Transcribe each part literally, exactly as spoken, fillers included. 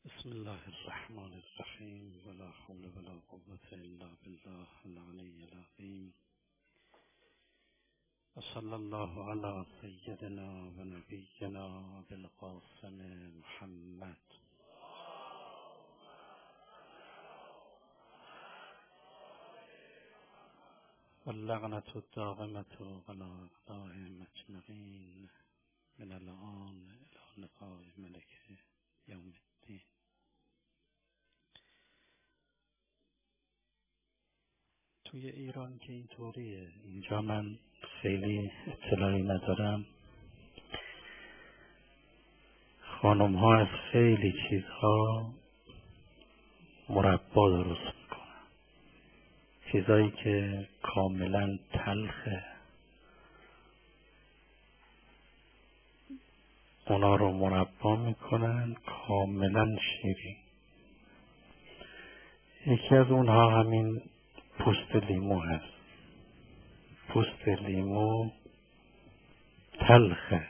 بسم الله الرحمن الرحیم ولا حول ولا قوة الا بالله العلی العظیم و صلی الله علی سیدنا و نبینا بالقاسم محمد و اللعنة الدائمة علی اعدائهم اجمعین من الآن الی لقاء ملک یوم الدین. توی ایران که اینطوریه، اینجا من خیلی اطلاعی ندارم. خانم ها از خیلی چیزها مربا درست میکنن، چیزایی که کاملا تلخه اونا رو مربا میکنن کاملا شیرین. یکی از اونها همین پوست لیمو هست. پوست لیمو تلخه،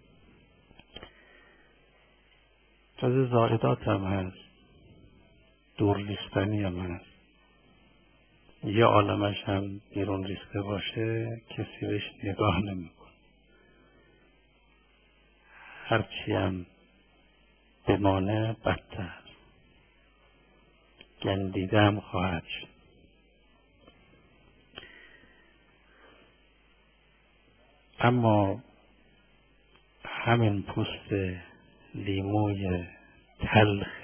جز زائدات هم هست، دور ریختنی هم هست. یه عالمش هم بیرون ریخته باشه کسی بهش نگاه نمیکنه. هرچی هم بمانه بدتر، گندیده هم خواهد شد. اما همین پوست لیموی تلخ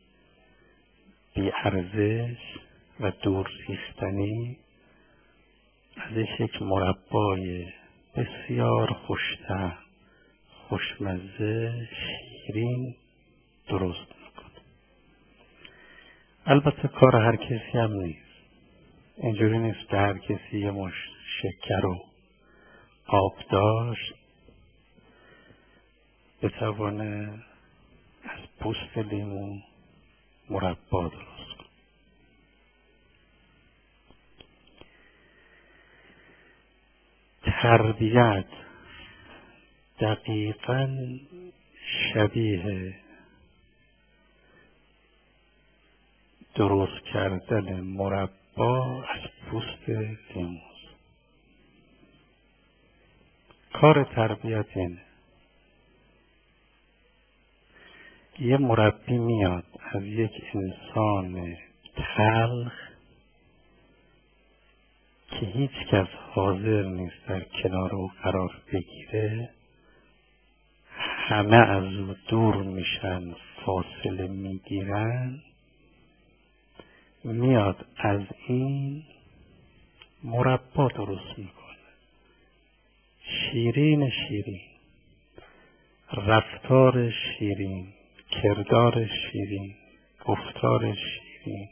بی ارزش و دور ریختنی ازش یک مربای بسیار خوش‌طعم، خوشمزه، شیرین درست میکنه. البته کار هر کسی هم نیست. اینجوری نیست که هر کسی یه مش شکر و آب داشت بتوانه از پوست لیمو مربا درست کنه. تربیت دقیقاً شبیه درست کردن مربا از پوست لیمو. کار تربیت اینه. یه مربی میاد از یک انسان تلخ که هیچ کس حاضر نیست در کنار او قرار بگیره، همه از او دور میشن، فاصله میگیرن، میاد از این مربا درست میکنه. شیرین شیرین، رفتار شیرین، کردار شیرین، گفتار شیرین.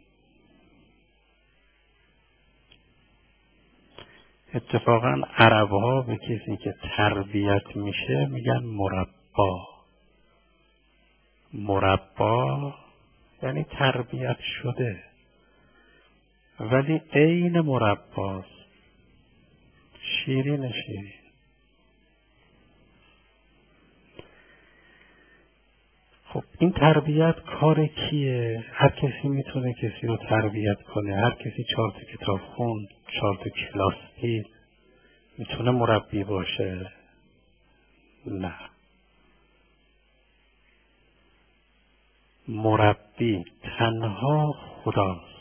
اتفاقا عرب‌ها به کسی که تربیت میشه میگن مربا. مربا یعنی تربیت شده، ولی عین مرباست، شیرین شیرین. خب این تربیت کار کیه؟ هر کسی میتونه کسی رو تربیت کنه. هر کسی چهار تا کتاب خوند، چهار تا کلاس دید میتونه مربی باشه؟ نه. مربی تنها خداست.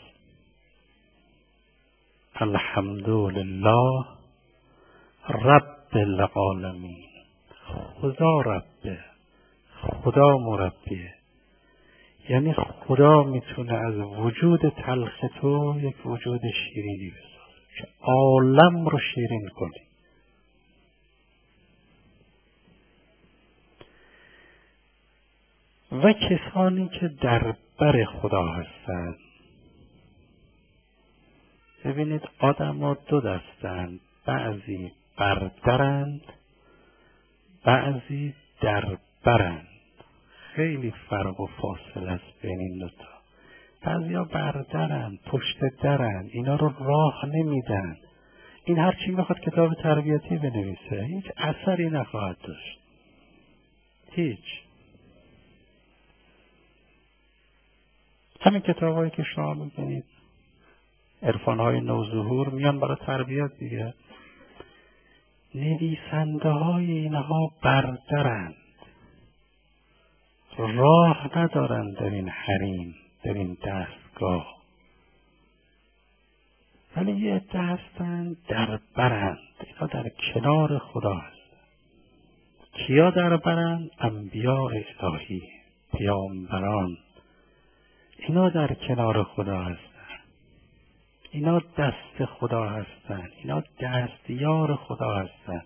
الحمدلله رب العالمین. خدا ربه، خدا مربیه. یعنی خدا میتونه از وجود تلخ تو یک وجود شیرینی بسازه که عالم رو شیرین کنی. و کسانی که در بر خدا هستند، ببینید آدم ها دو دستند، بعضی بردرند، بعضی در برند. خیلی فرق و فاصله است بین این دوتا. بعضی ها بردرند، پشت درند، اینا رو راه نمیدن. این هرچی میخواد کتاب تربیتی بنویسه هیچ اثری نخواهد داشت، هیچ. همین کتابایی که شما می‌بینید عرفان‌های نوظهور میان برای تربیت دیگه. نویسنده های اینها بردرند، راه ندارند در این حریم، در این دستگاه، ولی یه عده هستند در برند. اینا در کنار خدا هستند. کیا در برند؟ انبیاء الهی، پیامبران. اینا در کنار خدا هستند. اینا دست خدا هستند. اینا دستیار خدا هستند.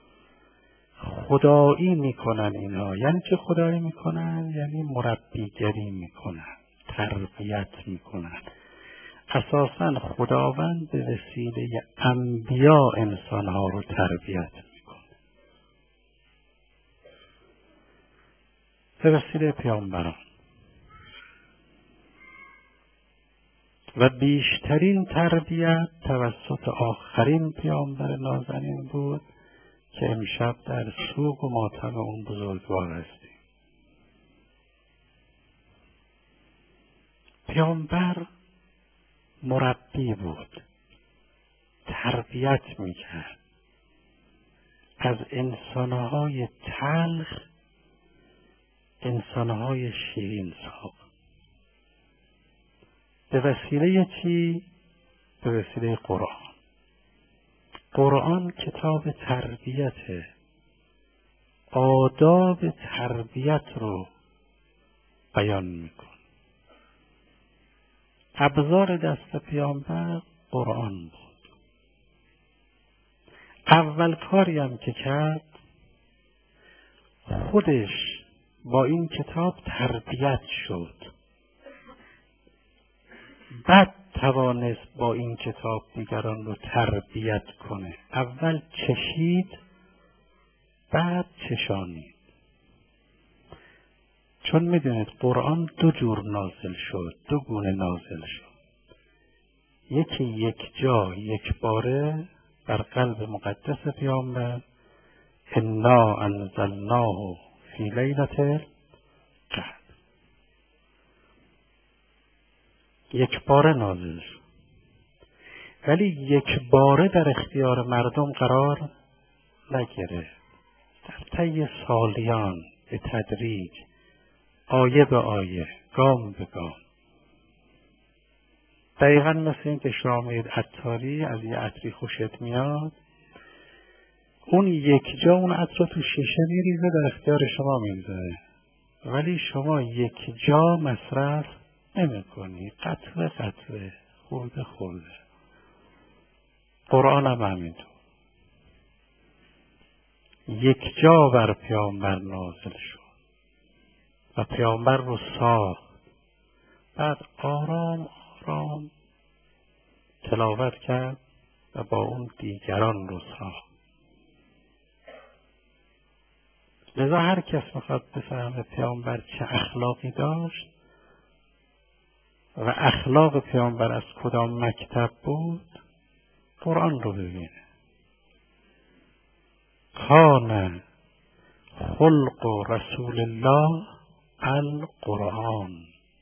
خدایی میکنن اینا. یعنی چه خدایی میکنن؟ یعنی مربیگری میکنن، تربیت میکنن. اساساً خداوند به وسیله انبیا انسانها رو تربیت میکنه، به وسیله پیامبران. و بیشترین تربیت توسط آخرین پیامبر نازنین بود که امشب در سوگ و ماتم اون بزرگوار هستیم. پیامبر مربی بود، تربیت میکرد از انسانهای تلخ انسانهای شیرین ساخت. به وسیله چی؟ به وسیله قرآن. قرآن کتاب تربیته، آداب تربیت رو بیان میکن. ابزار دست پیامبر قرآن بود. اول کاری هم که کرد خودش با این کتاب تربیت شد، بعد توانست با این کتاب دیگران رو تربیت کنه. اول چشید، بعد چشانید. چون میدونید قرآن دو جور نازل شد، دو گونه نازل شد. یکی یک جا یک باره بر قلب مقدس پیامبر، انا انزلناه فی لیلة القدر، یک باره نازل شد. ولی یک باره در اختیار مردم قرار نگرفت. در طی سالیان به تدریج، آیه به آیه، گام به گام. دقیقا مثل این که شما می‌بینید عطاری از یه عطری خوشت میاد، اون یک جا اون عطر رو تو شیشه میریزه، در اختیار شما میذاره، ولی شما یک جا مصرف نمی‌کنی، قطره قطره، خورده خورده. قرآن هم همینطور یک جا بر پیامبر نازل شد و پیامبر رو ساخت، بعد آرام آرام تلاوت کرد و با اون دیگران رو ساخت. لذا هر کس میخواد بفهمه پیامبر چه اخلاقی داشت و اخلاق پیامبر از کدام مکتب بود، قرآن رو ببینه. کان خلق رسول الله القرآن.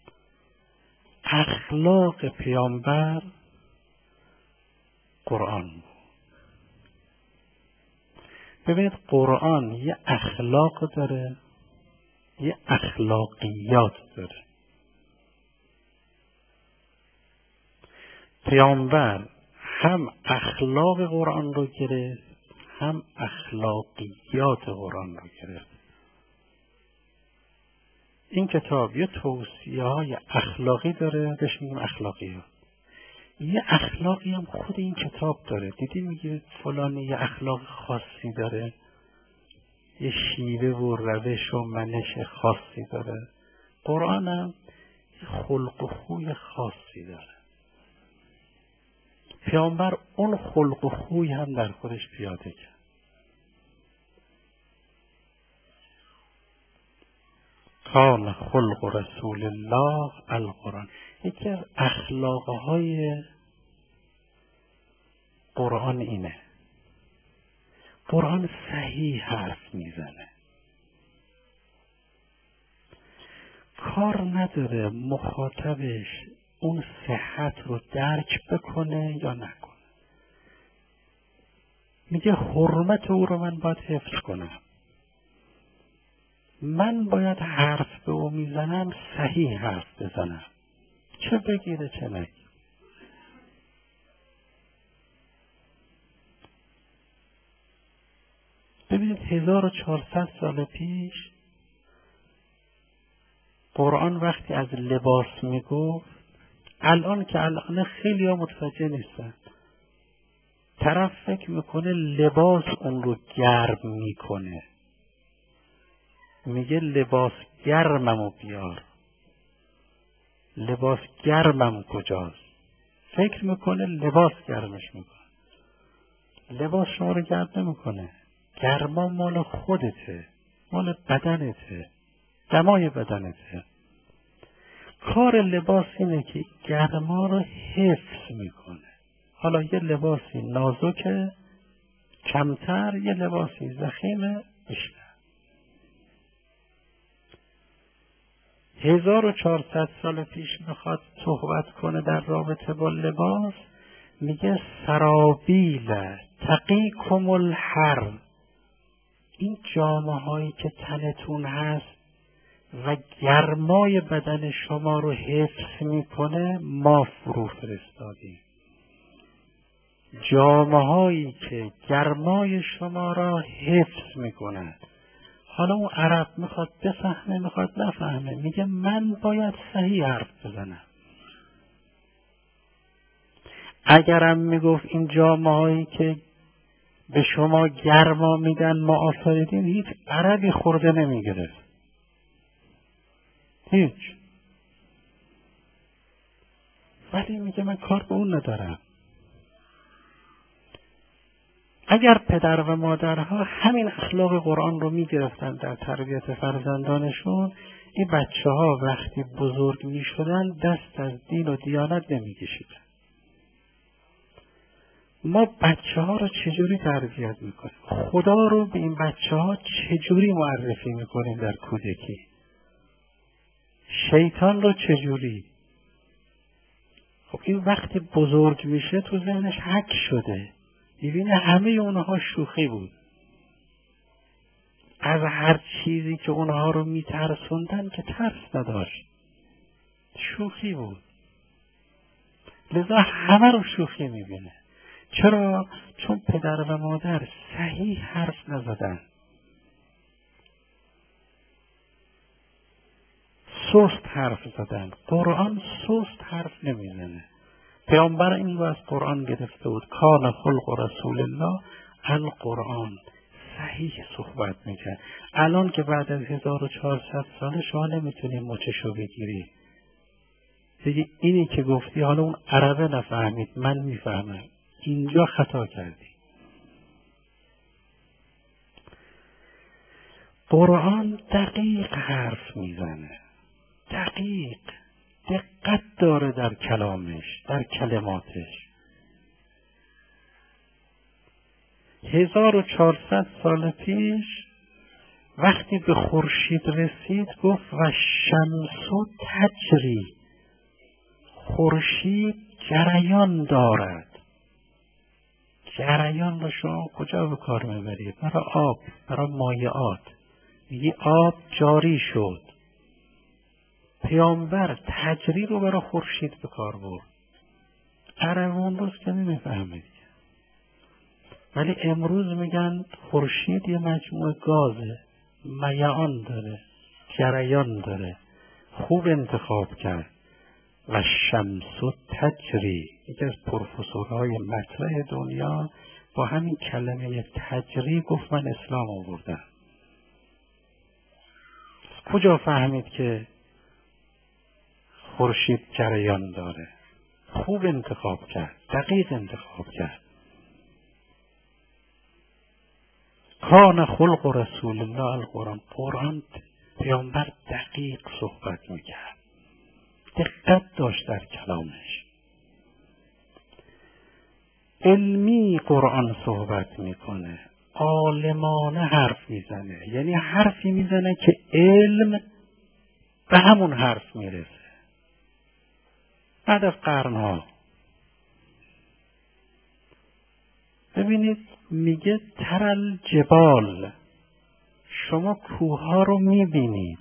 اخلاق پیامبر قرآن بود. ببینید قرآن یه اخلاق داره، یه اخلاقیات داره. پیامبر هم اخلاق قرآن رو گرفت، هم اخلاقیات قرآن رو گرفت. این کتاب یه توصیه های اخلاقی داره، بهش میگیم اخلاقیات. یه اخلاقی هم خود این کتاب داره. دیدی میگه فلان یه اخلاق خاصی داره، یه شیوه و روش و منش خاصی داره. قرآن هم یه خلق و خوی خاصی داره. پیامبر اون خلق و خوی هم در خودش پیاده کرد. کان خلق رسول الله القرآن. یکی از اخلاقهای قرآن اینه. قرآن صحیح حرف میزنه. کار نداره مخاطبش اون صحت رو درک بکنه یا نکنه. میگه حرمت او رو من باید حفظ کنم. من باید حرف به او میزنم صحیح حرف بزنم، چه بگیره چه نگیره. ببینید هزار و چهارصد سال پیش قرآن وقتی از لباس میگفت، الان که الان خیلی ها متوجه نیستن، طرف فکر میکنه لباس اون رو گرم میکنه، میگه لباس گرممو بیار. لباس گرمم کجاست؟ فکر میکنه لباس گرمش میکنه. لباس شما رو گرم نمیکنه. گرما مال خودته، مال بدنته، دمای بدنته. کار لباس اینه که گرما رو حفظ میکنه. حالا یه لباسی نازکه کمتر، یه لباسی ضخیمه بیشتر. هزار و چهارصد سال پیش میخواد صحبت کنه در رابطه با لباس، میگه سرابیل تقیکم الحر. این جامه هایی که تنتون هست و گرمای بدن شما رو حفظ میکنه ما فرو فرستادیم. جامه هایی که گرمای شما را حفظ میکنه. حالا اون عرب میخواد بفهمه میخواد نفهمه، میگه من باید صحیح حرف بزنم. اگرم میگفت این جامه هایی که به شما گرما میدن ما آفریدیم، هیچ عربی خورده نمیگرفت، هیچ. ولی میگه من کار به اون ندارم. اگر پدر و مادرها همین اخلاق قرآن رو میگرفتن در تربیت فرزندانشون، این بچه ها وقتی بزرگ میشدن دست از دین و دیانت نمیکشیدن. ما بچه ها رو چجوری تربیت میکنیم؟ خدا رو به این بچه ها چجوری معرفی میکنیم در کودکی؟ شیطان رو چجوری؟ خب این وقتی بزرگ میشه تو ذهنش حک شده، میبینه همه اونها شوخی بود. از هر چیزی که اونها رو میترسوندن که ترس نداشت، شوخی بود. لذا همه رو شوخی میبینه. چرا؟ چون پدر و مادر صحیح حرف نزدن، سست حرف زدن. قرآن سست حرف نمیزنه. پیامبر این رو از قرآن گرفته بود، کان خلق رسول الله القرآن، صحیح صحبت میکرد. الان که بعد از هزار و چهارصد سال شما نمیتونی مچشو بگیری دیگه، اینی که گفتی حالا اون عربه نفهمید من میفهمم، اینجا خطا کردی. قرآن دقیق حرف میزنه، دقیق، دقت داره در کلامش، در کلماتش. هزار و چهارصد سال پیش وقتی به خورشید رسید گفت و شمس تجری، خورشید جریان دارد. جریان رو شما کجا به کار میبرید؟ برای آب، برای مایعات. میگی آب جاری شد. پیامبر تجری رو برای خورشید به کار برد. عرب اون روز که نمیفهمید، ولی امروز میگن خورشید یه مجموعه گازه، میعان داره، جریان داره. خوب انتخاب کرد. و شمس تجری، یکی از پروفسورهای مطرح دنیا با همین کلمه تجری گفت من اسلام آوردم. کجا فهمید که خورشید جریان داره؟ خوب انتخاب کرد، دقیق انتخاب کرد. کان خلق رسول الله القرآن، قرآن پیامبر دقیق صحبت میکرد، دقت داشت در کلامش. علمی قرآن صحبت میکنه، عالمانه حرف میزنه، یعنی حرفی میزنه که علم به همون حرف میرسه. بعد از قرنها ببینید میگه ترل جبال، شما کوهها رو میبینید،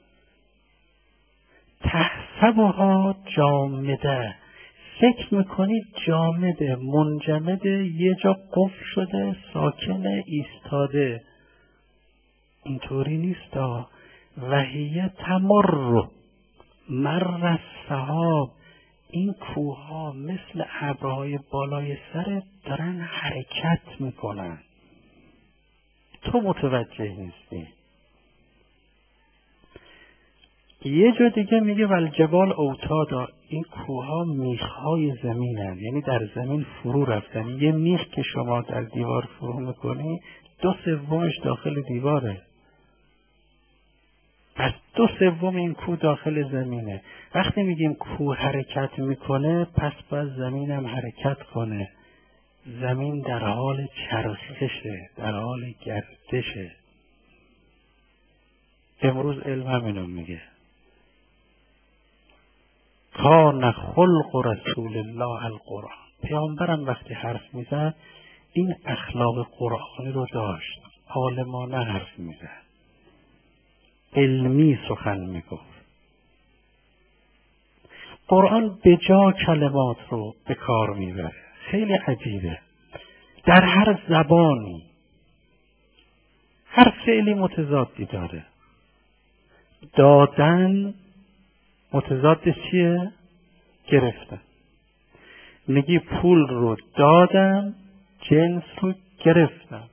تحسبها جامده، فکر میکنید جامده، منجمده، یه جا قفل شده، ساکنه، ایستاده. اینطوری نیست. وحیه تمر مر السحاب، این کوهها مثل ابرهای بالای سرت دارن حرکت میکنن، تو متوجه نیستی. یه جا دیگه میگه والجبال اوتادا، این کوهها میخهای زمینن، یعنی در زمین فرو رفتن. یه میخ که شما در دیوار فرو میکنی دو سومش داخل دیواره، پس دو سوم این کوه داخل زمینه. وقتی میگیم کوه حرکت میکنه پس باید زمین هم حرکت کنه. زمین در حال چرخشه، در حال گردشه. امروز علم همینو میگه. کان خلق رسول الله القرآن، پیامبرم وقتی حرف میزد این اخلاق قرآنی رو داشت، عالمانه حرف میزد، علمی سخن میگفت. قرآن به جا کلمات رو به کار میبره، خیلی عجیبه. در هر زبانی هر فعلی متضادی داره. دادن متضاد چیه؟ گرفتن. میگی پول رو دادم، جنس رو گرفتم.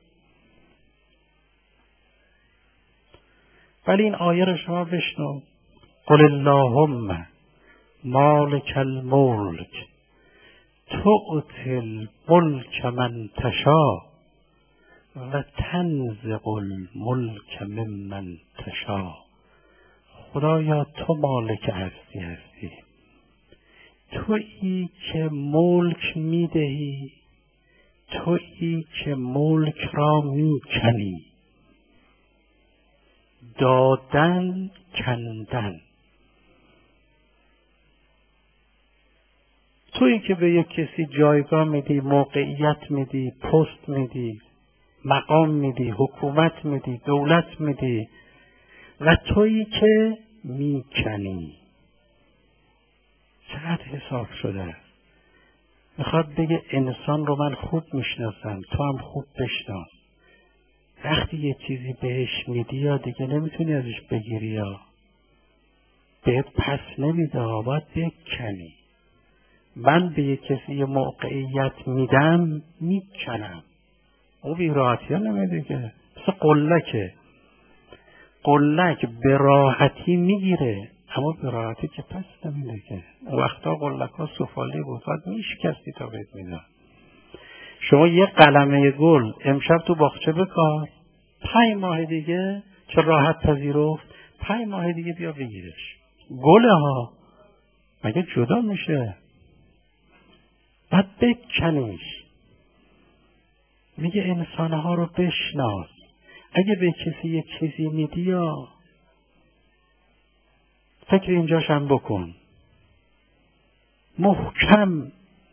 ولی این آیه رو شما بشنو. قل اللهم مالک الملک تؤتی الملک من تشاء و تنزع الملک ممن تشاء. خدایا تو مالک هستی هستی، تویی که ملک میدهی، تویی که ملک را میکنی. دادن، کندن. تویی که به یک کسی جایگاه میدی، موقعیت میدی، پست میدی، مقام میدی، حکومت میدی، دولت میدی، و تویی که میکنی. چقدر حساب شده. میخواد بگه انسان رو من خوب میشناسم، تو هم خوب بشناس. وقتی یه چیزی بهش میدی یا دیگه نمیتونی ازش بگیری، یا بهت پس نمیده، باید بکنی. من به یه کسی یه موقعیت میدم، میکنم. او بی راحتی ها نمیده که، مثل قلکه. قلک به راحتی میگیره اما به راحتی که پس نمیده که. اون وقتا قلک ها سفالی بود، باید میشکستی تا بهت میدن. شما یه قلمه گل امشب تو باغچه بکار، پنج ماه دیگه چه راحت پذیرفت، پنج ماه دیگه بیا بگیرش. گله ها مگه جدا میشه؟ باید بکنیش. میگه انسانها رو بشناس. اگه به کسی یک چیزی میدی یا فکر اینجاش هم بکن، محکم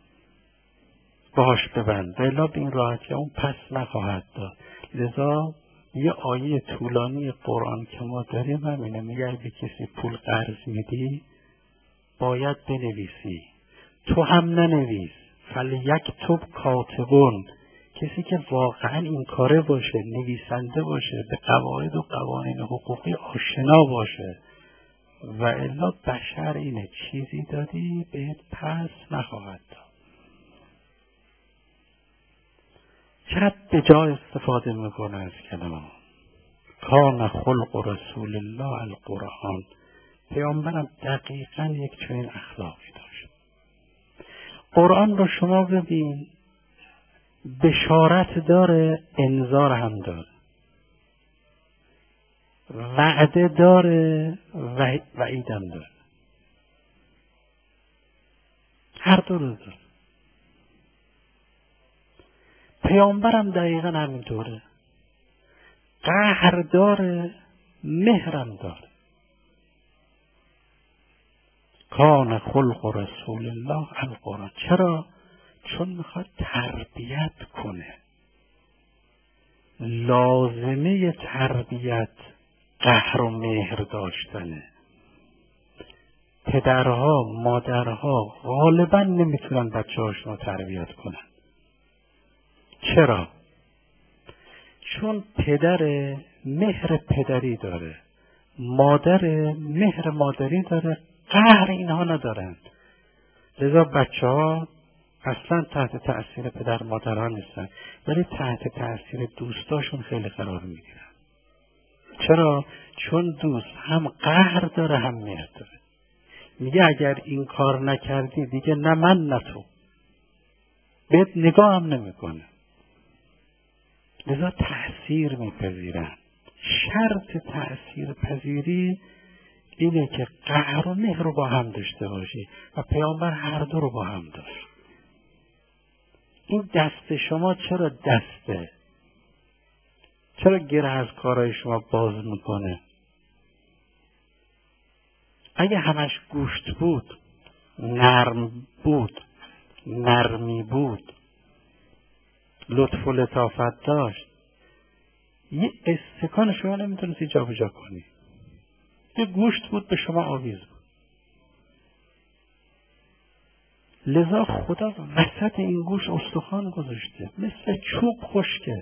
باهاش ببند، ولی به این راحتی اون پس نخواهد داد. لذا یه آیه طولانی قرآن که ما داریم همینه، میگه اگه به کسی پول قرض میدی باید بنویسی. تو هم ننویس. فلیکتب کاتبون، کسی که واقعا این کاره باشه، نویسنده باشه، به قواعد و قوانین حقوقی آشنا باشه. و الا بشر اینه، چیزی دادی بهت پس نخواهد داد. چقدر به جا استفاده میکنه از کلمات. کان خلق رسول الله القرآن، پیامبرم دقیقا یک چنین اخلاقی داشت. قرآن رو شما ببین، بشارت داره، انذار هم داره، وعده داره، وعید هم داره. هر دو رو داره. پیامبرم دقیقا همینطوره، قهر داره، مهرم داره. کان خلق رسول الله القرآن. چرا؟ چون میخواد تربیت کنه. لازمه تربیت قهر و مهر داشتنه. پدرها مادرها غالبا نمیتونن بچه هاشون رو تربیت کنن. چرا؟ چون پدر مهر پدری داره، مادر مهر مادری داره، قهر اینها ندارن. لذا بچه ها اصلا تحت تأثیر پدر مادرها نیستن، ولی تحت تأثیر دوستاشون خیلی قرار میگیرن. چرا؟ چون دوست هم قهر داره هم مهر داره. میگه اگر این کار نکردی دیگه نه من نه تو، بهت نگاه هم نمیکنه. لذا تأثیر میپذیرن. شرط تأثیر پذیری اینه که قهر و مهر رو با هم داشته باشی و پیامبر هر دو رو با هم داشت. این دست شما چرا دسته؟ چرا گره از کارهای شما باز میکنه؟ اگه همش گوشت بود، نرم بود، نرمی بود، لطف و لطافت داشت، یه استکان شما نمیتونستی جا بجا کنی. یه گوشت بود به شما آویز بود. لذا خدا وسط این گوشت استخوان گذاشته، مثل چوب خشکه.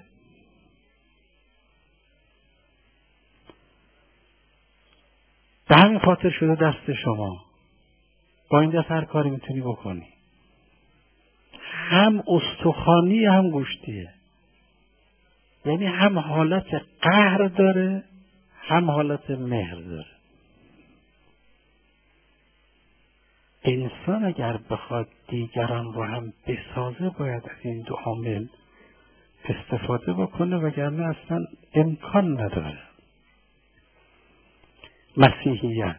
به همین خاطر شده دست شما. با این دست هر کاری میتونی بکنی. هم استخوانی هم گوشتیه. یعنی هم حالت قهر داره هم حالت مهر داره. انسان اگر بخواد دیگران رو هم بسازه باید از این دو عامل استفاده بکنه، وگرنه اصلا امکان نداره. مسیحیت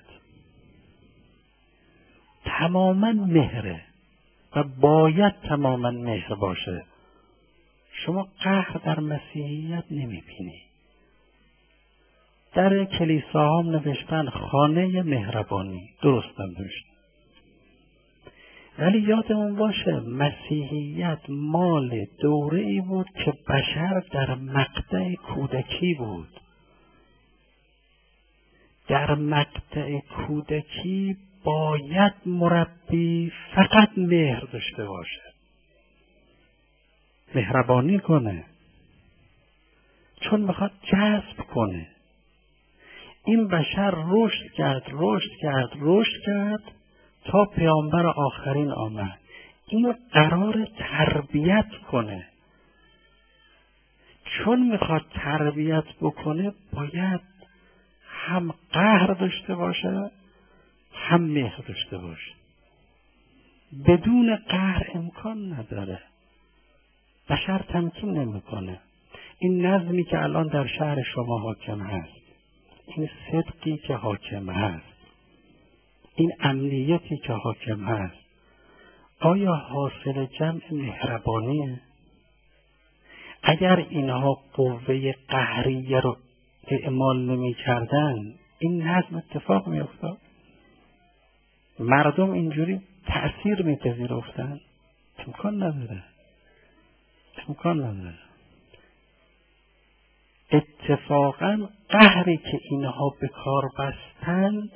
تماما مهره و باید تماما مهر باشه. شما قهر در مسیحیت نمیبینی. در کلیساها هم نوشتن خانه مهربانی، درست هم نوشتن. ولی یادمون باشه مسیحیت مال دوره ای بود که بشر در مقطع کودکی بود. در مقطع کودکی باید مربی فقط مهر داشته باشه، مهربانی کنه، چون میخواد جذب کنه. این بشر رشد کرد رشد کرد رشد کرد تا پیامبر آخرین آمد. اینو قرار تربیت کنه. چون میخواد تربیت بکنه باید هم قهر داشته باشه هم مهر داشته باشه. بدون قهر امکان نداره. بشر تمکین نمیکنه. این نظمی که الان در شهر شما حاکم هست، این صدقی که حاکم هست، این امنیتی که حاکم هست، آیا حاصل جمع مهربانیه؟ اگر اینها قوه قهریه رو اعمال نمی کردن این نظم اتفاق می افتاد؟ مردم اینجوری تأثیر می پذیرفتن؟ امکان نداره. امکان نداره. اتفاقا قهری که اینها به کار بستند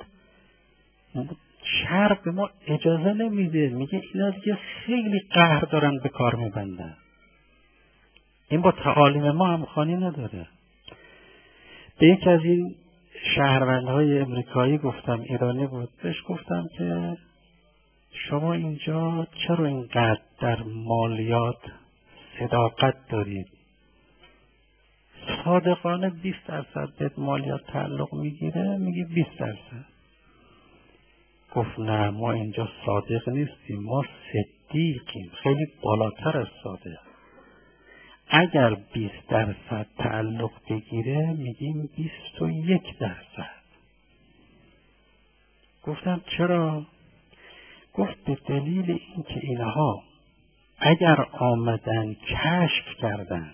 شرع به ما اجازه نمیده. میگه اینا دیگه خیلی قهر دارن به کار میبندن. این با تعالیم ما همخوانی نداره. به یک از این شهروندهای امریکایی گفتم، ایرانی بود، بهش گفتم که شما اینجا چرا اینقدر در مالیات صداقت دارید؟ صادقانه بیست درصد به مالیات تعلق میگیره؟ میگه بیست درصد. گفت نه، ما اینجا صادق نیستیم، ما صدیقیم، خیلی بالاتر از صادق. اگر بیست درصد تعلق بگیره میگیم بیست و یک درصد. گفتم چرا؟ گفت به دلیل اینکه اینها اگر آمدن کشف کردن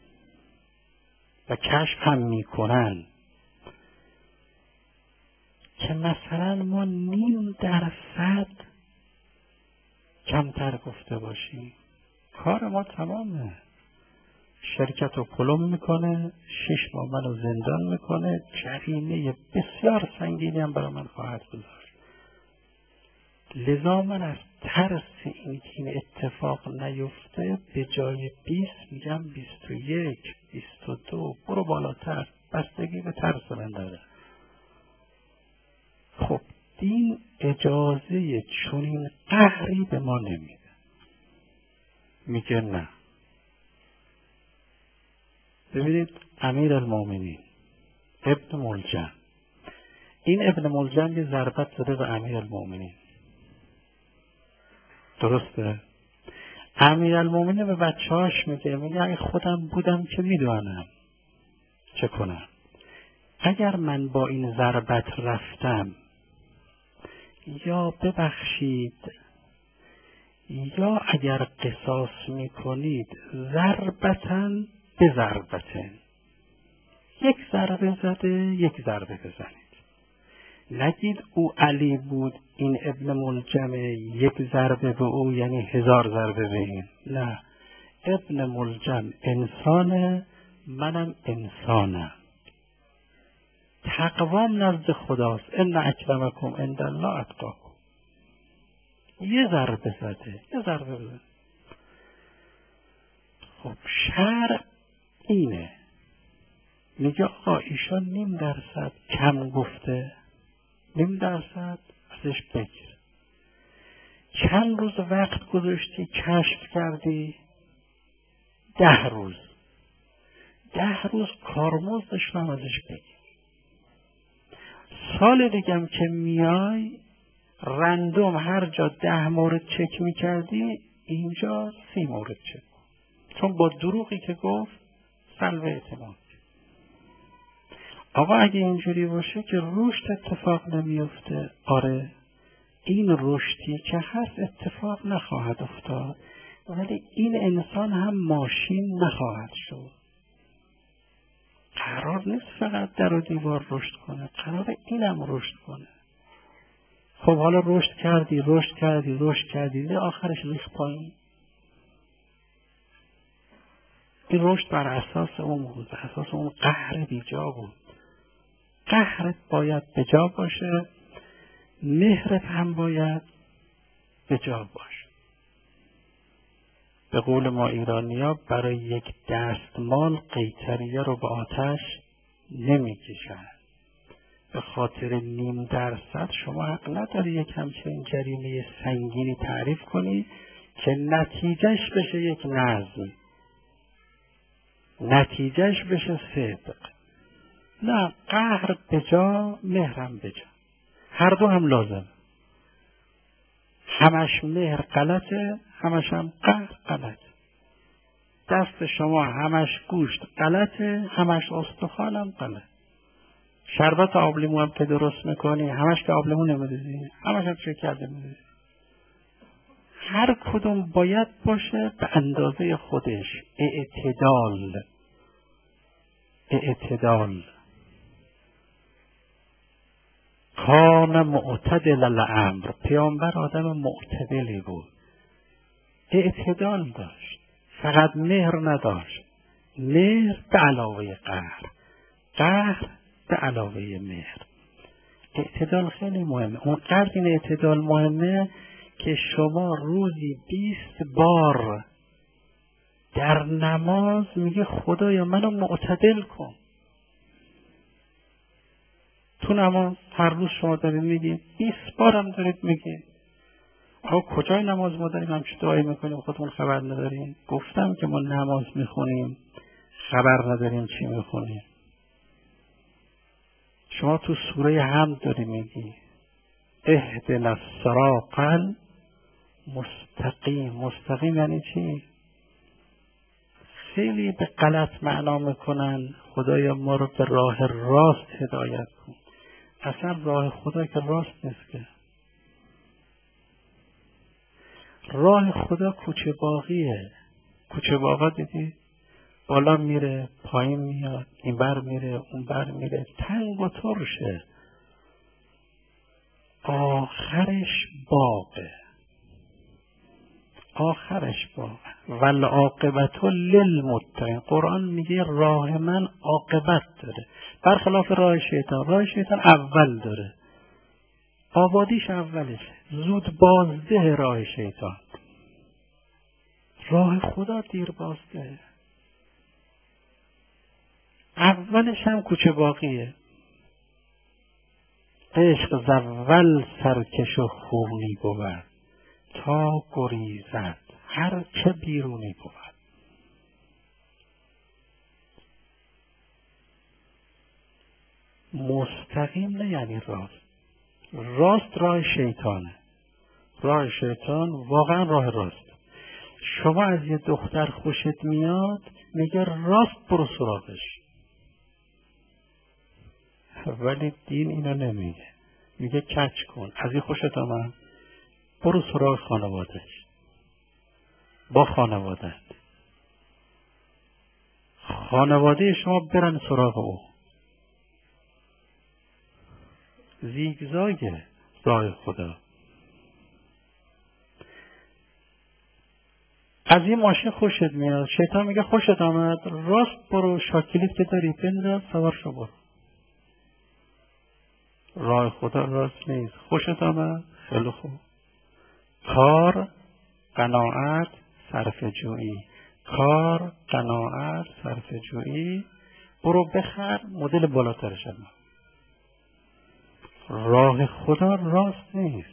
و کشف هم میکنن که مثلا ما نیم درصد کمتر گفته باشیم کار ما تمامه. شرکت رو پلم میکنه، شش ماه منو زندان میکنه، جریمه بسیار سنگینی هم برای من خواهد گذاشت. لذا من از ترس اینکه این اتفاق نیفته به جای بیست میگم بیست و یک، بیست و دو، برو بالاتر، بستگی به ترس من داره. خب دین اجازه چنین قهری به ما نمیده، میگه نه. ببینید امیر المومنین ابن ملجم، این ابن ملجم یه ضربت زده به امیر المومنین، درسته؟ امیر المومنین به بچه هاش میگه میگه اگه خودم بودم که میدونم چه کنم. اگر من با این ضربت رفتم یا ببخشید یا اگر قصاص میکنید ضربتاً به ضربتن، یک ضربه زده یک ضربه بزنید. نگید او علی بود این ابن ملجمه یک ضربه به او یعنی هزار ضربه به این. نه، ابن ملجم انسانه، منم انسانم. تقوام نزد خداست، ان اکرمکم عند الله اتقاکم. یه ضربه زده یه ضربه بزنید. خب شرع اینه، میگه آقا ایشان نیم درصد کم گفته، نیم درصد ازش بگیر. چند روز وقت گذاشتی کشف کردی؟ ده روز ده روز کارمزدش رو ازش بگیر. سال دیگم که میای رندوم هر جا ده مورد چک میکردی اینجا سی مورد چک، چون با دروغی که گفت سلب اعتماد. آقا اگه اینجوری باشه که رشد اتفاق نمیفته، آره این رشدی که هست اتفاق نخواهد افتاد، ولی این انسان هم ماشین نخواهد شد. قرار نیست فقط در و دیوار رشد کنه، قرار اینم رشد کنه. خب حالا رشد کردی رشد کردی رشد کردی آخرش ریخت پایین. این رشد بر اساس اون بود، بر اساس اون قهر بیجا بود. قهرت باید بجا باشه، مهرت هم باید بجا باشه. به قول ما ایرانی‌ها برای یک دستمال قیصریه رو به آتش نمی‌کشن. به خاطر نیم درصد شما حق نداری یک همچین جریمه سنگینی تعریف کنی که نتیجهش بشه یک نظم، نتیجهش بشه صدق. نه، قهر بجا، مهرم بجا، هر دو هم لازم. همش مهر غلطه، همش هم قهر غلطه. دست شما همش گوشت غلطه، همش استخوان هم غلط. شربت آب لیمو هم که درست میکنی همش که آب لیمو نمیدازی، همش هم شکر نمیدازی. هر کدوم باید باشه به اندازه خودش. اعتدال اعتدال کان معتدل الامر، پیامبر آدم معتدلی بود، اعتدال داشت، فقط مهر نداشت. مهر به علاوه قهر، قهر به علاوه مهر. اعتدال خیلی مهمه. اون قدر این اعتدال مهمه که شما روزی بیست بار در نماز میگه خدایا منو معتدل کن. تو نماز هر روز شما دارید میگید، بیست بارم دارید میگید. آقا کجای نماز ما داریم همچه دعایی میکنیم خودمون خبر نداریم؟ گفتم که ما نماز میخونیم خبر نداریم چی میخونیم. شما تو سوره حمد داری میگی اهدنا الصراط مستقیم. مستقیم یعنی چی؟ خیلی به غلط معنا میکنن خدایا ما رو به راه راست هدایت کن. اصلا راه خدا که راست نیست که. راه خدا کوچه باغیه. کوچه باغا دیدی؟ بالا میره پایین میاد، این بر میره اون بر میره، تنگ و ترشه. آخرش باغه، آخرش باغه. والعاقبت للمتقین. قرآن میگه راه من عاقبت داره، برخلاف راه شیطان. راه شیطان اول داره، آبادیش اولشه، زود بازده راه شیطان. راه خدا دیر بازده، اولش هم کوچه باقیه. عشق زول سرکش و خونی بود، تا گریزد هر چه بیرونی بود. مستقیم نه یعنی راست. راست راه شیطانه. راه شیطان واقعا راه راست. شما از یه دختر خوشت میاد، میگه راست برو سراغش، ولی دین اینو نمیگه. میگه کچ کن. از این خوشت آمد، برو سراغ خانوادهش، با خانوادت، خانواده شما برن سراغ او. زیگزاگه راه خدا. از این ماشین خوشت میاد، شیطان میگه خوشت آمد، راست برو، شاکلیت که داری بنداز، سوار شو برو. راه خدا راست نیست. خوشت آمد، خیلی خوب، کار، قناعت، صرفه جویی. کار، قناعت، صرفه جویی. برو بخر، مدل بالاترش هم. راه خدا راست نیست.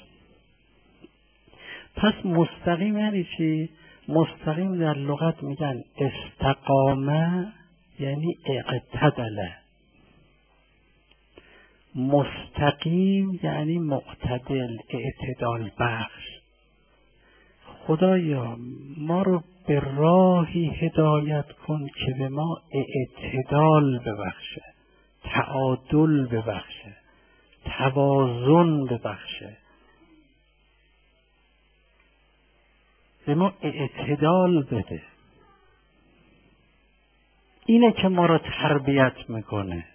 پس مستقیم یعنی چی؟ مستقیم در لغت میگن استقامه، یعنی اعتدله. مستقیم یعنی معتدل، اعتدال بخش. خدایا ما رو به راهی هدایت کن که به ما اعتدال ببخشه، تعادل ببخشه، توازن ببخشه. به ما اعتدال بده. اینه که ما رو تربیت میکنه.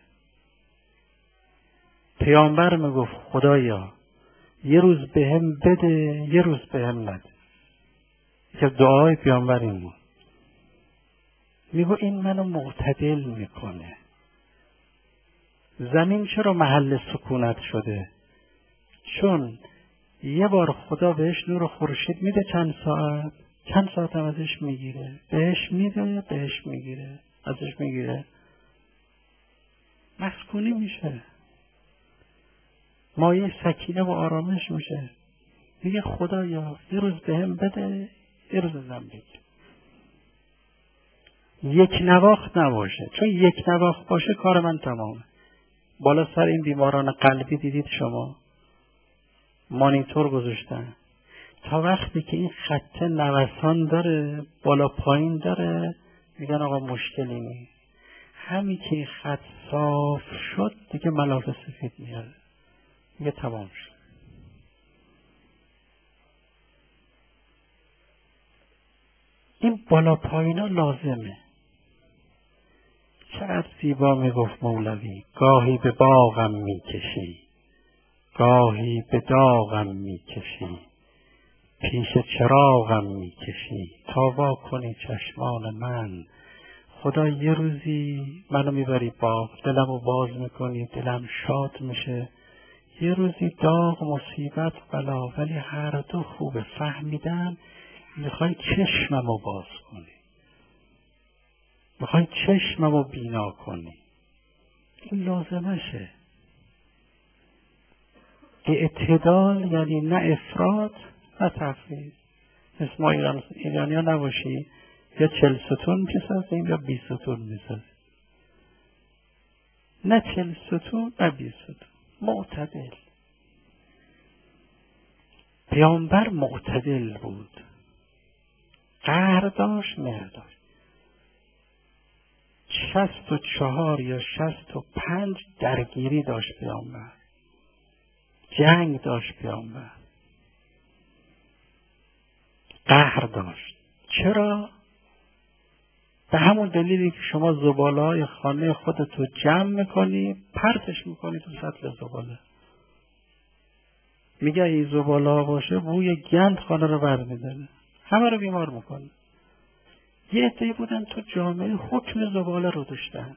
پیامبر میگفت خدایا یه روز بهم بده، یه روز بهم نده. که دعای پیامبر این بود. میگو این منو معتدل میکنه. زمین چرا محل سکونت شده؟ چون یه بار خدا بهش نور خورشید میده چند ساعت، چند ساعت هم ازش میگیره. بهش میده، بهش میگیره، ازش میگیره. مسکونی میشه، مایه سکینه و آرامش میشه. میگه خدایا یه روز بهم بده، یه روز ازم بگیر. یک نواخت نباشه. چون یک نواخت باشه کار من تمامه. بالا سر این بیماران قلبی دیدید شما، مانیتور گذاشتن. تا وقتی که این خط نوسان داره، بالا پایین داره، میگن آقا مشکلی نیست. همین که این خط صاف شد دیگه ملاحظ سفید میاره، دیگه تمام شد. این بالا پایینا لازمه. چقدر زیبا میگفت مولوی، گاهی به باغم میکشی، گاهی به داغم میکشی، پیش چراغم میکشی، تا وا کنی چشمان من. خدا یه روزی منو میبری باغ، دلمو باز میکنی، دلم شاد میشه. یه روزی داغ، مصیبت، بلا، ولی هر دو خوبه. فهمیدم میخوای چشممو باز کنی، میخوای چشممو بینا کنی. این لازمشه. اعتدال یعنی نه افراط نه تفریط. مثل ما ایران ایرانی ها نباشی، یا چل ستون میسازیم یا بیست ستون میسازیم. نه چل ستون نه بیست ستون، معتدل. پیامبر معتدل بود، قهر داشت، مهر داشت. شست و چهار یا شست و پنج درگیری داشت پیامبر، جنگ داشت پیامبر، قهر داشت. چرا؟ به همون دلیلی که شما زباله‌های خانه خودتو جمع میکنی، پرتش میکنی تو سطل زباله. میگه ای زباله باشه بوی گند خانه رو برمیداره، همه رو بیمار میکنه. یه عده‌ای بودن تو جامعه حکم زباله رو داشتن،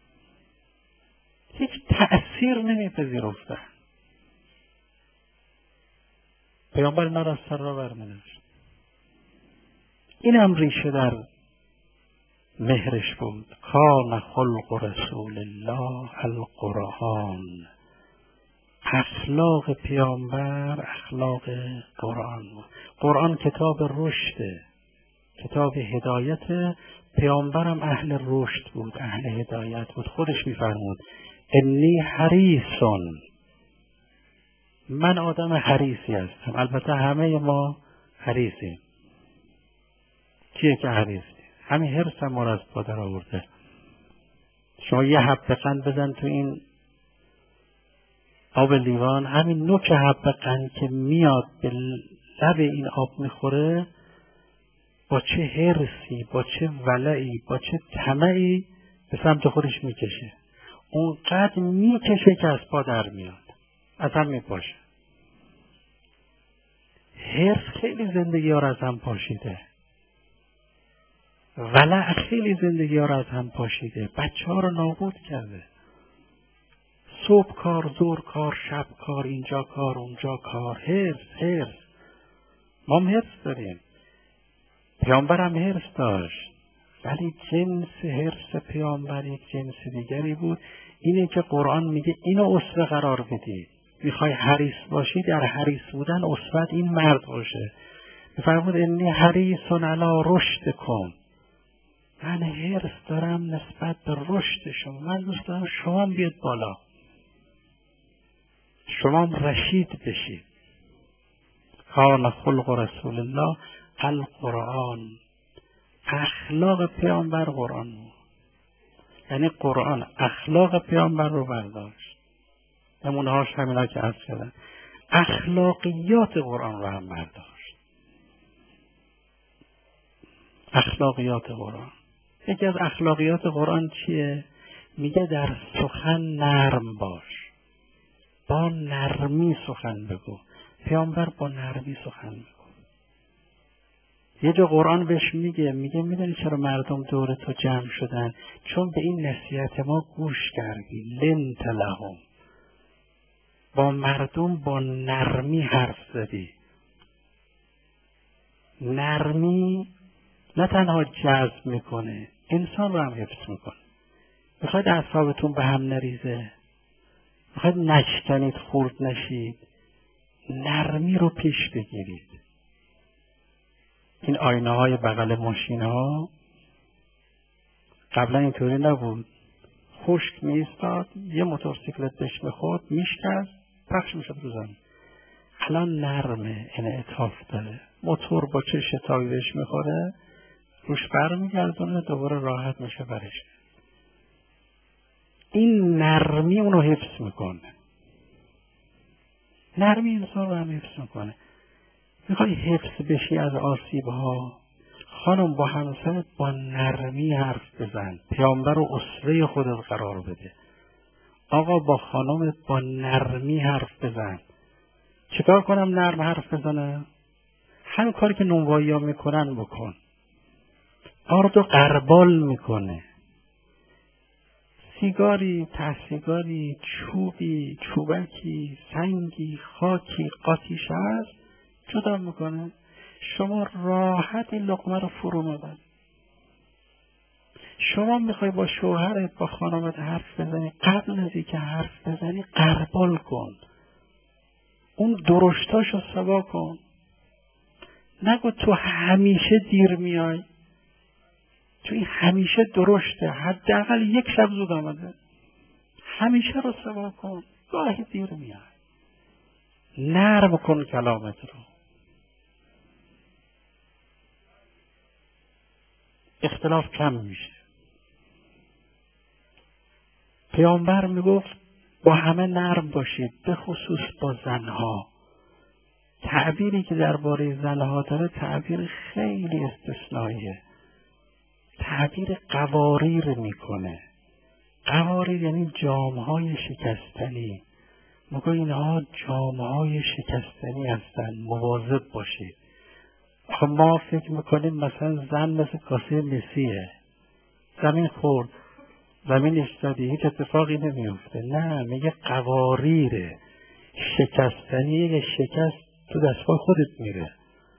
هیچ تأثیر نمیپذیرفتن. پیامبر اینا را از سر را برمی‌داشت. این هم ریشه در مهرش بود. کان خلق رسول الله القرآن. اخلاق پیامبر اخلاق قرآن بود. قرآن کتاب رشد، کتاب هدایت. پیامبرم اهل رشد بود، اهل هدایت بود. خودش می‌فرمود انی حریصون، من آدم حریصی هستم. البته همه ما حریصیم. کیه که حریصی؟ همین حرص هم ما را از پا در آورده. شما یه حبه قند بزن تو این آب لیوان، همین نوک حبه قند که میاد به لب این آب میخوره، با چه حرصی، با چه ولعی، با چه طمعی به سمت خودش میکشه. اونقدر میکشه که از پا در میاد، از هم میپاشه. حرص خیلی زندگی ها را از هم پاشیده، ولع خیلی زندگی ها را از هم پاشیده، بچه ها را نابود کرده. صبح کار، ظهر کار، شب کار، اینجا کار، اونجا کار، حرص حرص. ما هم حرص داریم، پیامبر هم حرص داشت، ولی جنس حرص پیامبر یک جنس دیگری بود. اینه که قرآن میگه اینو اسوه قرار بدید. میخوای حریص باشی، در حریص بودن اسوت این مرد باشه. میفرمود انی حریصون علی رشدکم، من حرص دارم نسبت به رشد شما، من دوست دارم شما هم بیاد بالا، شما هم رشید بشید. کان خلق رسول الله القرآن. اخلاق پیامبر قرآن بود. یعنی قرآن اخلاق پیامبر رو برداشت. نمونه هاش همینا که عرض شدن. اخلاقیات قرآن رو هم برداشت. اخلاقیات قرآن، یکی از اخلاقیات قرآن چیه؟ میگه در سخن نرم باش، با نرمی سخن بگو. پیامبر با نرمی سخن بگو. یه جا قرآن بهش میگه میگه میدونی چرا مردم دور تو جمع شدن؟ چون به این نصیحت ما گوش کردی. لنت لهم، با مردم با نرمی حرف زدی. نرمی نه تنها جذب میکنه، انسان رو هم حفظ میکنه. میخواید اعصابتون به هم نریزه، میخواید نشکنید، خورد نشید، نرمی رو پیش بگیرید. این آینه های بغل ماشین ها قبلا اینطوری نبود، خشک میستاد، یه موتورسیکلت بهش میخورد میشکست، پخش میشد رو زمین. الان نرمه، انعطاف داره. موتور با چه شتابی بهش میخوره روش بر میگردونه، دوباره راحت میشه برش. این نرمی اونو حفظ میکنه. نرمی انسان رو هم حفظ میکنه. میخوای حفظ بشی از آسیب ها، خانم با همسرت با نرمی حرف بزن. پیامبر رو اسوه خودت قرار بده. آقا با خانمت با نرمی حرف بزن. چیکار کنم نرم حرف بزنم؟ همین کاری که نونوایی ها میکنن بکن. آرد و قربال میکنه. سیگاری، تسیگاری، چوبی، چوبکی، سنگی، خاکی، قاطیش هست، جدا میکنه. شما راحت این لقمه رو فرو میبر. شما میخوای با شوهرت با خانمت حرف بزنی، قبل از اینکه حرف بزنی قربال کن. اون درشتاشو سوا کن. نگو تو همیشه دیر میای، تو این همیشه درشته، حداقل یک شب زود آمده. همیشه رو سوا کن، گاهی دیر میای. نرم کن کلامت رو. اختلاف کم میشه. پیامبر میگفت با همه نرم باشید، به خصوص با زنها. تعبیری که درباره زنها داره تعبیر خیلی استثنائیه. تعبیر قواریر میکنه. قواریر یعنی جامهای شکستنی، میگه اینها جامعه های شکستنی هستن، مواظب باشید. آخه ما فکر میکنیم مثلا زن مثل کاسه مسیحه، زمین خورد زمین اشتادی هیچ اتفاقی نمیفته. نه، میگه قواریره، شکستنی. یه شکست تو دستگاه خودت میره،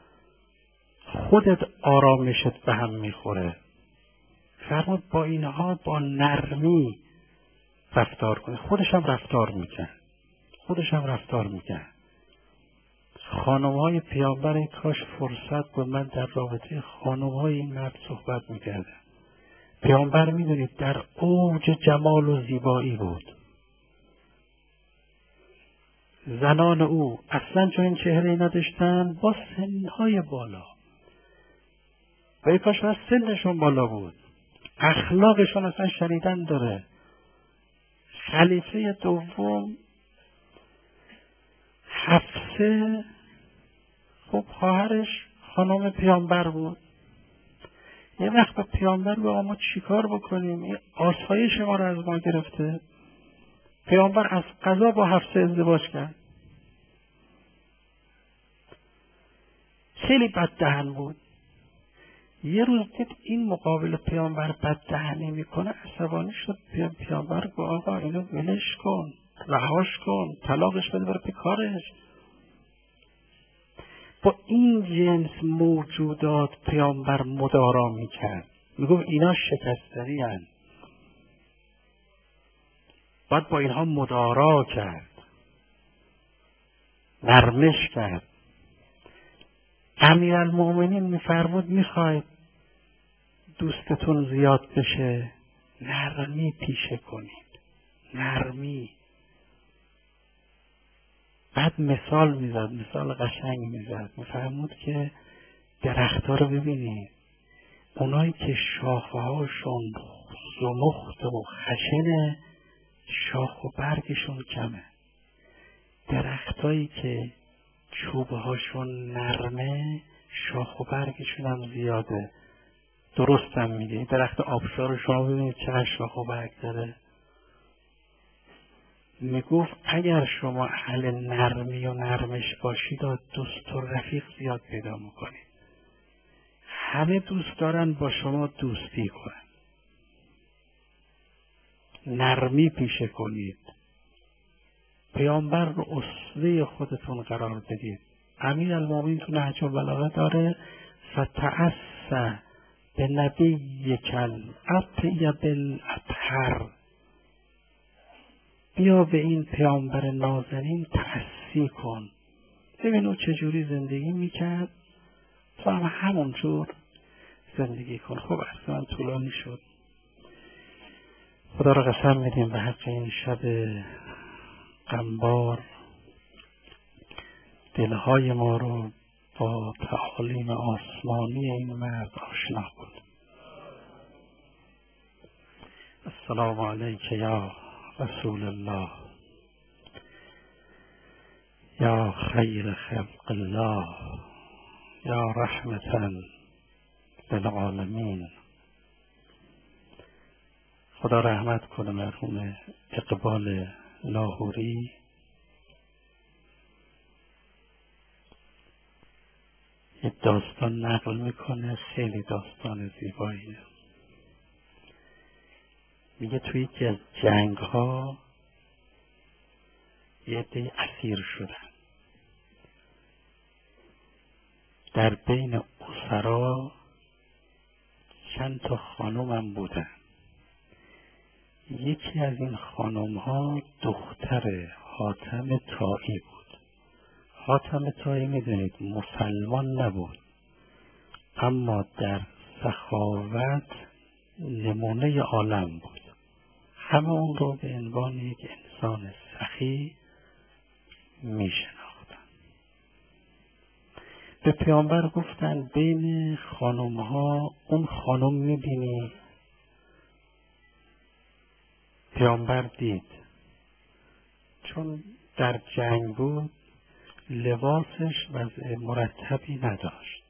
خودت آرامشت به هم میخوره. فرمود با اینها با نرمی رفتار کنه. خودش هم رفتار میکن خودش هم رفتار میکن خانم های پیامبر کاش فرصت بود من در رابطه خانم های این مرد صحبت میکردم. پیامبر میدونید در اوج جمال و زیبایی بود. زنان او اصلا چون این چهره نداشتن، با سنهای بالا، و ای کاش از سنشون بالا بود، اخلاقشون اصلا شنیدن داره. خلیفه دوم حفصه، خب خواهرش خانم پیامبر بود. یه وقت به پیامبر به ما چیکار بکنیم؟ این آسایش ما رو از ما گرفته. پیامبر از قضا با حفصه ازدواج کرد. خیلی بددهن بود. یه روز دید این مقابل پیامبر بددهنی میکنه، عصبانی شد. پیامبر گفت آقا اینو ولش کن، رهاش کن، طلاقش بده بره پی کارش. با این جنس موجودات پیامبر مدارا میکرد. میگفت اینا شکستنی هستند، باید با اینها مدارا کرد، نرمش کرد. امیرالمومنین میفرمود میخواید دوستتون زیاد بشه، نرمی پیشه کنید، نرمی. بعد مثال میزد، مثال قشنگ میزد. میفرمود که درختها رو ببینید، اونایی که شاخه هاشون زمخت و خشنه، شاخ و برگشون کمه. درختایی که چوبه هاشون نرمه، شاخ و برگشون هم زیاده. درست هم میگه. درخت آبشار رو شما ببینید چقدر شاخ و برگ داره. میگفت اگر شما اهل نرمی و نرمش باشید، دوست و رفیق زیاد پیدا میکنید. همه دوست دارن با شما دوستی کنن. نرمی پیشه کنید. پیامبر رو اسوه خودتون قرار بدید. امیرالمومنین تو نهج البلاغه داره فتعسى بنبیک الاطیب الاطهر. بیا به این پیامبر نازنین تأسی کن، ببین او چجوری زندگی میکرد، تو هم همون جور زندگی کن. خب عرض من طولانی شد. خدا را قسم میدیم به حق این شب غمبار، دلهای ما رو با تعالیم آسمانی این مرد آشنا کن. السلام علیک یا رسول الله، یا خیر خلق الله، یا رحمتا للعالمین. خدا رحمت کنه مرحوم اقبال لاهوری. یه داستان نقل میکنه، خیلی داستان زیباییه. میگه توی یکی از جنگ ها یه عده اسیر شدن. در بین اسرا چند تا خانم هم بودن. یکی از این خانم ها دختر حاتم طایی بود. حاتم طایی میدونید مسلمان نبود، اما در سخاوت نمونه عالم بود. همه اون رو به عنوان یک انسان سخی میشناختن. به پیامبر گفتن بین خانم ها اون خانم میبینی؟ پیامبر دید، چون در جنگ بود لباسش وضع مرتبی نداشت.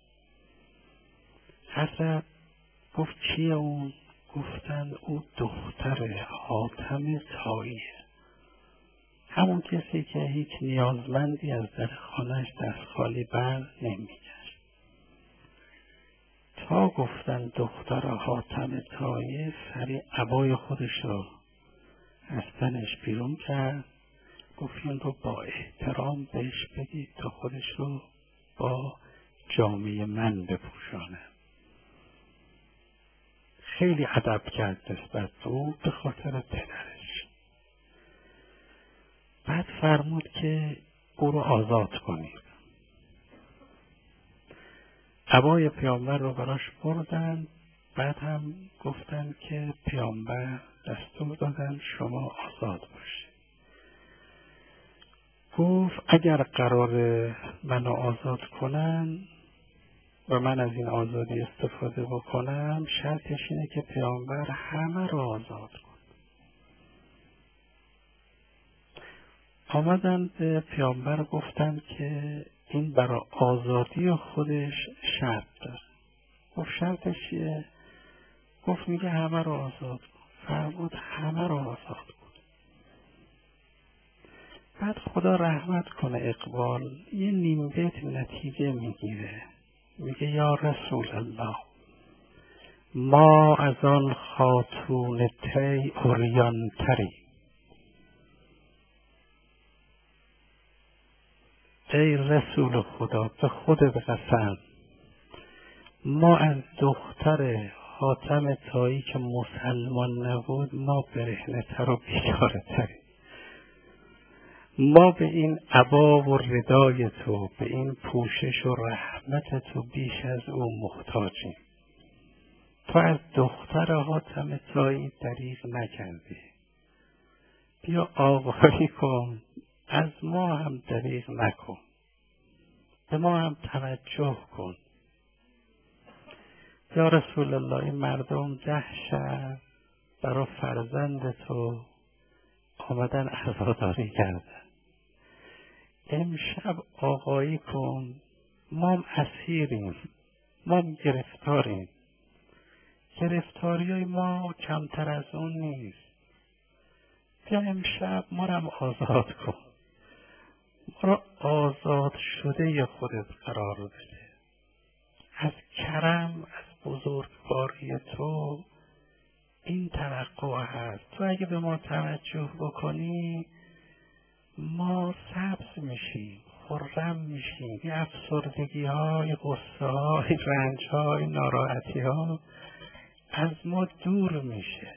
حضرت گفت چیه اون؟ گفتن او دختر حاتم طاییه. همون کسی که هیچ نیازمندی از در خانهش دست خالی بر نمیگشت. تا گفتن دختر حاتم طایی سری عبای خودش رو از تنش بیرون کرد، گفت این رو با احترام بهش بدید تا خودش رو با جامعه من بپوشانه. خیلی ادب کرد نسبت به او به خاطر پدرش. بعد فرمود که او رو آزاد کنید. عبای پیامبر رو براش بردن. بعد هم گفتن که پیامبر دستور دادن شما آزاد باشید. گفت اگر قرار منو آزاد کنن و من از این آزادی استفاده بکنم، شرطش اینه که پیامبر همه رو آزاد کن. آمدن به پیامبر گفتن که این برای آزادی خودش شرط داره. گفت شرطش چیه؟ گفت میگه همه رو آزاد کن. فرمود همه رو آزاد کن. بعد خدا رحمت کنه اقبال یه نیم بیت نتیجه میگیره، میگه یا رسول الله ما از آن خاتون تی عریان تری. ای رسول خدا به خودت قسم ما از دختر حاتم طایی که مسلمان نبود ما برهنه تر و بیچاره تری. ما به این عبا و ردای تو، به این پوشش و رحمت تو بیش از او محتاجیم. تو از دختر حاتم طایی دریغ نکردی، بیا آقایی کن، از ما هم دریغ نکن، به ما هم توجه کن. یا رسول الله این مردم ده شب برای فرزند تو آمدن عزاداری کردن، امشب آقایی کن، ما هم اسیریم، ما هم گرفتاریم، گرفتاری های ما کمتر از اون نیست، بیا امشب ما رو هم آزاد کن، ما رو آزاد شده ی خودت قرار بده. از کرم، از بزرگواری تو این توقع هست. تو اگه به ما توجه بکنی ما سبز میشیم، خرم میشیم، این افسردگی های، غصه های، رنج های، ناراحتی ها از ما دور میشه.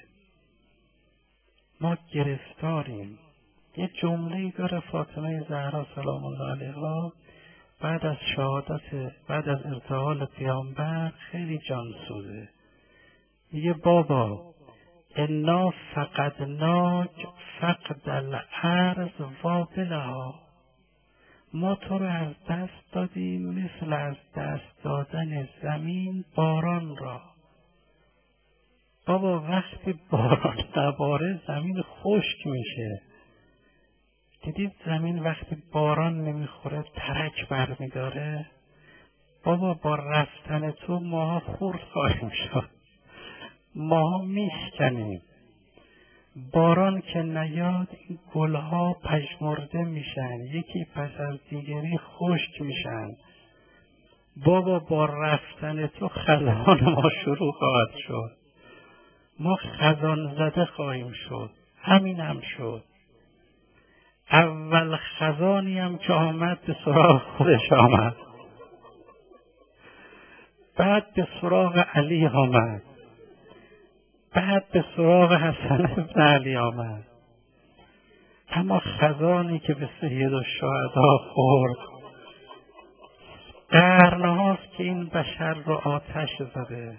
ما گرفتاریم. یه جمله‌ای داره فاطمه زهرا سلام الله علیها بعد از شهادت، بعد از ارتحال پیامبر خیلی جانسوزه. میگه بابا انا فقدناک فقد الارض وابلها، ما تو رو از دست دادیم مثل از دست دادن زمین باران را. بابا وقتی باران نباره زمین خشک میشه. دیدید زمین وقتی باران نمیخوره ترک برمیداره؟ بابا با رفتن تو ماها خورد خواهیم شد، ماها میشکنیم. باران که نیاد این گلها پژمرده میشن، یکی پس از دیگری خشک میشن. بابا با رفتن تو خزان ما شروع خواهد شد، ما خزان زده خواهیم شد. همین هم شد. اول خزانی هم که آمد به سراغ خودش آمد، بعد به سراغ علی آمد، بعد به سراغ حسن ابن علی آمد. اما خزانی که به سید الشهدا خورد قرنهاست که این بشر رو آتش زده،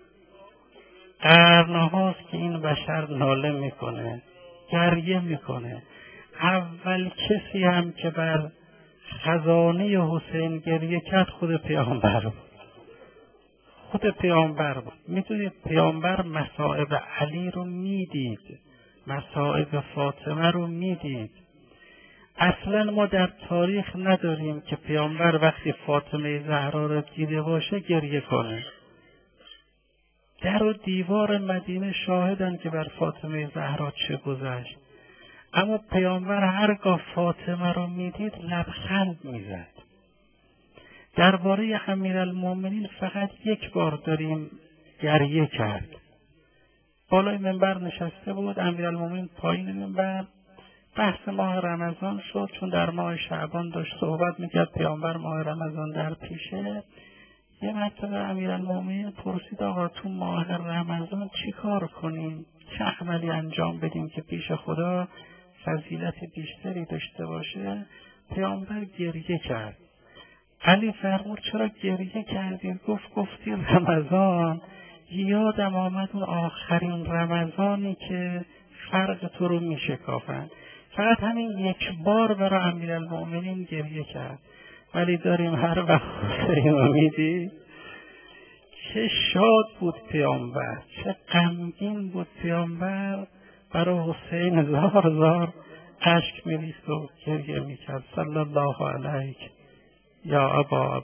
قرنهاست که این بشر ناله میکنه، گریه میکنه. اول کسی هم که بر خزانه حسین گریه کرد خود پیامبر بود. خود پیامبر بود. میدونید پیامبر مصائب علی رو میدید، مصائب فاطمه رو میدید. اصلا ما در تاریخ نداریم که پیامبر وقتی فاطمه زهرا رو دیده باشه گریه کنه. در و دیوار مدینه شاهدن که بر فاطمه زهرا چه گذشت. اما پیامبر هرگاه فاطمه رو میدید لبخند میزد. درباره امیرالمومنین فقط یک بار داریم گریه کرد. بالای منبر نشسته بود، امیرالمومنین پایین منبر. بحث ماه رمضان شد، چون در ماه شعبان داشت صحبت میکرد پیامبر، ماه رمضان در پیشه. یه مرتبه امیرالمومنین پرسید آقا تو ماه رمضان چی کار کنیم؟ چه عملی انجام بدیم که پیش خدا فضیلت بیشتری داشته باشه؟ پیامبر گریه کرد. علی فرمود چرا گریه کردین؟ گفت گفتی رمضان، یادم آمد اون آخرین رمضانی که فرق تو رو می شکافن. فقط همین یک بار برای امیرالمومنین گریه کرد. ولی داریم هر وقت حسین رو میدی، چه شاد بود پیامبر، چه غمگین بود پیامبر، برای حسین زار زار اشک میریخت و گریه میکرد. صلی الله علیک یا ابا